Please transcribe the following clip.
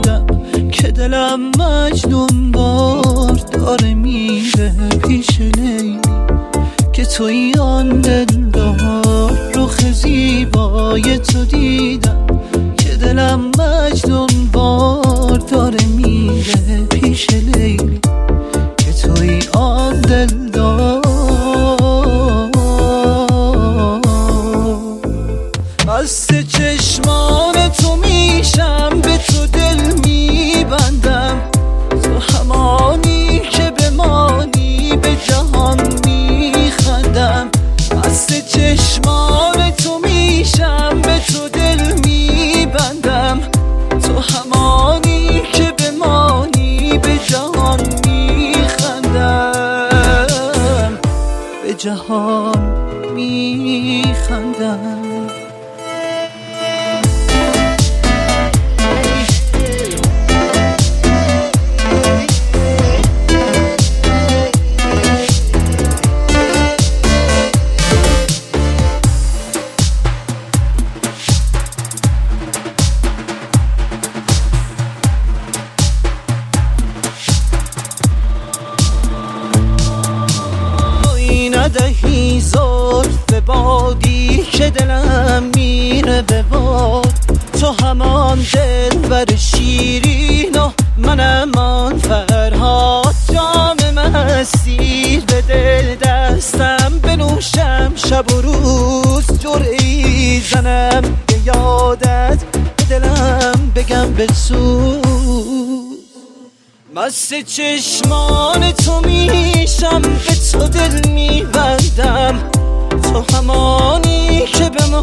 دیدم که دلم مجنون بار داره میره پیش لیلی، که توی آن دلدار رخ زیبای تو دیدم که دلم مجنون بار داره میره پیش لیلی، که توی آن دلدار. مست چشمان تو میشم، به تو دل میبندم، تو همانی که بمانی به جهان میخندم. مست چشمان تو میشم، به تو دل میبندم، تو همانی که بمانی به جهان میخندم، به جهان میخندم. ندهی زلف بادی که دلم میره به باد، تو همان دلبر شیرین و منم آن فرهاد. جام مستی بده دستم بنوشم شب و روز، جرعی زنم به یادت به دلم بگم بسوز. مست چشمان تو میشم، به تو دل میبندم، تو همانی که به ما